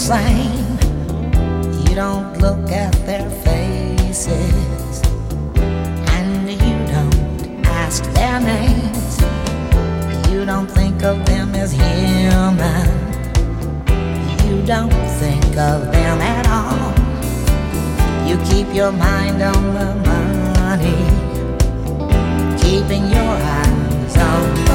same. You don't look at their faces, and you don't ask their names. You don't think of them as human. You don't think of them at all. You keep your mind on the money, keeping your eyes on